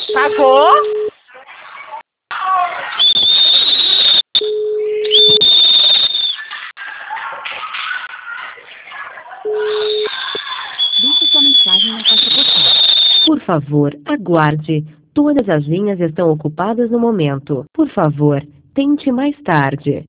Pagou? Deixe sua mensagem na caixa postal. Por favor, aguarde. Todas as linhas estão ocupadas no momento. Por favor, tente mais tarde.